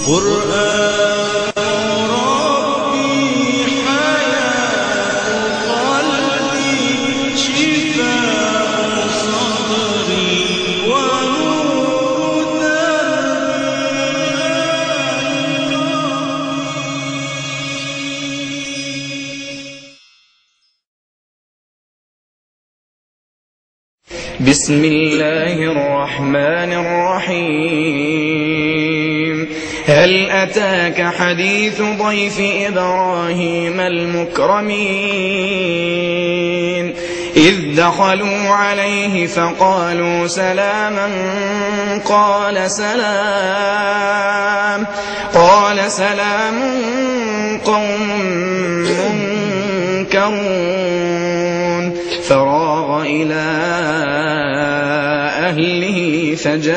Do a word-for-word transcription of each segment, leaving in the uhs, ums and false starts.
قرآن ربي حياة قلبي شفاء صدري ونور دربي. بسم الله الرحمن الرحيم. هل أتاك حديث ضيف إبراهيم المكرمين إذ دخلوا عليه فقالوا سلاما قال سلام قال سلام قوم منكرون فراغ إلى أهله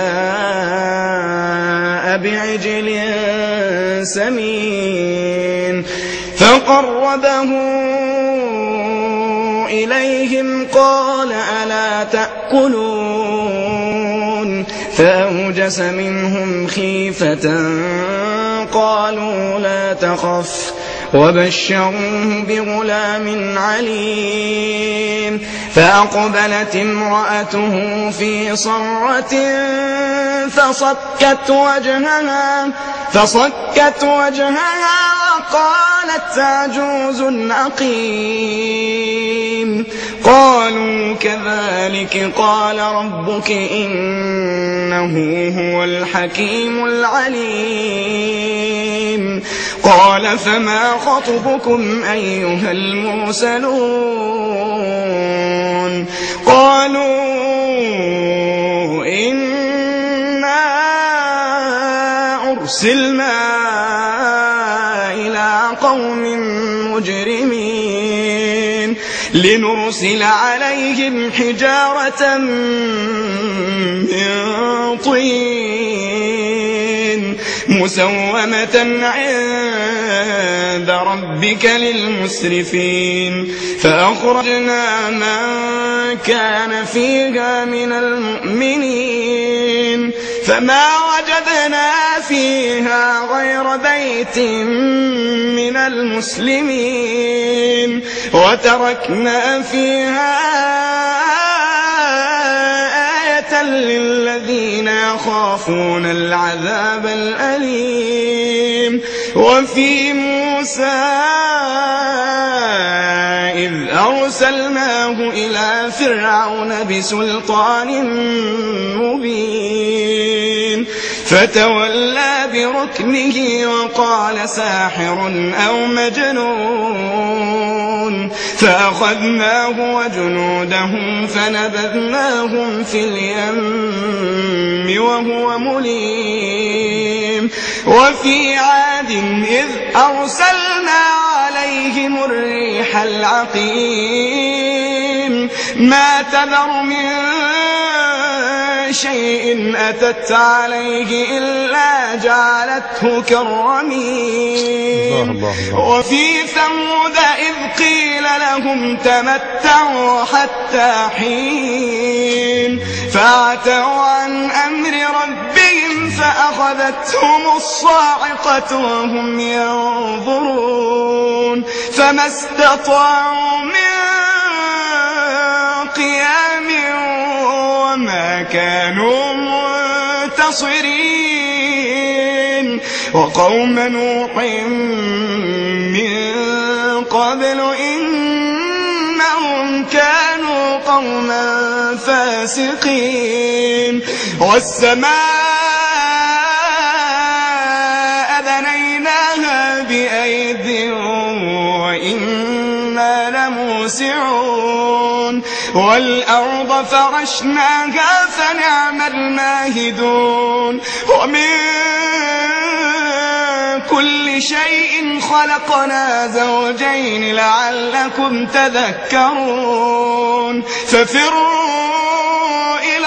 فجاء بعجل سمين فقربه إليهم قال ألا تأكلون فأوجس منهم خيفة قالوا لا تخف وبشروه بغلام عليم فأقبلت امرأته في صرة فصكت وجهها فصكت وجهها وقالت عجوز عقيم قالوا كذلك قال ربك إنه هو الحكيم العليم قال فما خطبكم أيها المرسلون قالوا إنا أرسلنا إلى قوم مجرمين لنرسل عليهم حجارة من طين مسومة عند ربك للمسرفين فأخرجنا من كان فيها من المؤمنين فما وجدنا فيها غير بيت من المسلمين وتركنا فيها آية للذين يخافون العذاب الأليم وفي موسى إذ أرسلناه إلى فرعون بسلطان مبين فتولى بركنه وقال ساحر أو مجنون فأخذناه وجنوده فنبذناهم في اليم وهو مليم وفي عاد إذ أرسلنا عليهم الريح العقيم ما تذر من شيء أتت عليه إلا جعلته كالرميم وفي ثمود إذ قيل لهم تمتعوا حتى حين فعتوا عن أمر ربهم فأخذتهم الصاعقة وهم ينظرون فما استطاعوا من قيام وما كانوا منتصرين وقوم نوح من قبل إنهم كانوا قوما فاسقين والسماء بنيناها بأيد وإنا لموسعون والأرض فرشناها فنعم الماهدون ومن كل شيء خلقنا زوجين لعلكم تذكرون ففروا إلى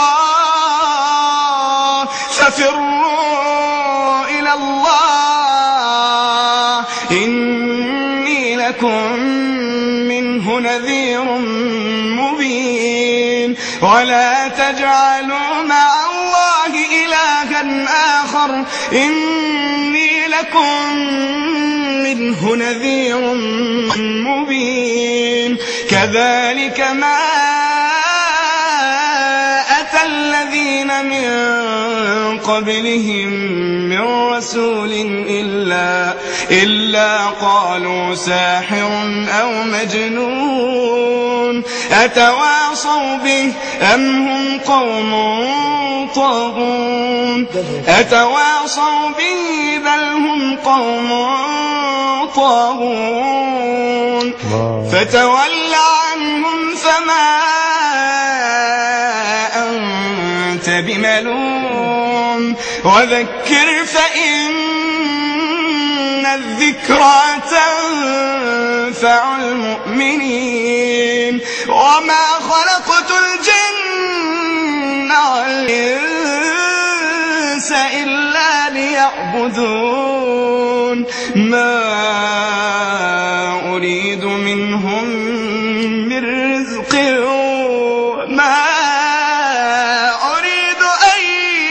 الله ففروا إلى الله إني لكم منه نذير مبين ولا تجعلوا مع الله إلها آخر إن لكم منه نذير مبين كذلك ما أتى الذين من قبلهم من رسول إلا, إلا قالوا ساحر أو مجنون أتواصوا به أم هم قوم طاغون أتواصوا به بل هم قوم طاغون فتول عنهم فما أنت بملوم وذكر فإن الذكرى تنفع المؤمنين وما خلقت الجن والإنس إلا ليعبدون ما أريد منهم من رزق وما أريد أن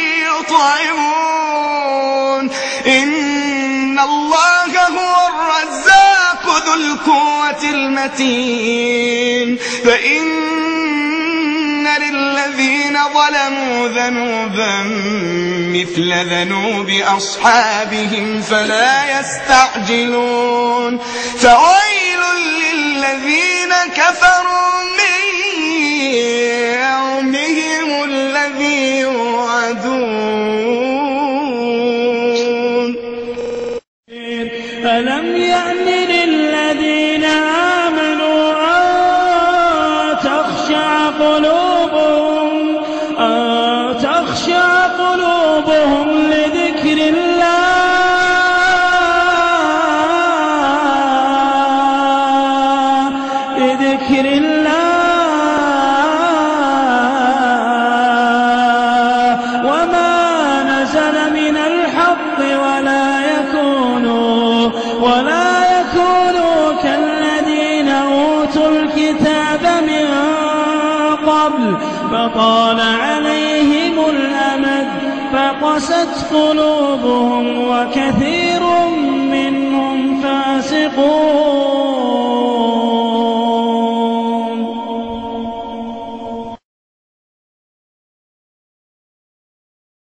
يطعمون إن الله هو الرزاق ذو القوة المتين فإن للذين ظلموا ذنوبا مثل ذنوب أصحابهم فلا يستعجلون فويل للذين كفروا من يومهم الذي يوعدون ألم يأن للذين آمنوا أن تخشع قلوبهم أن تخشع قلوبهم لذكر الله لذكر الله وما نزل من الحق ولا يكونوا ولا يكونوا كالذين أوتوا الكتاب من قبل فطال عليهم الأمد فقست قلوبهم وكثير منهم فاسقون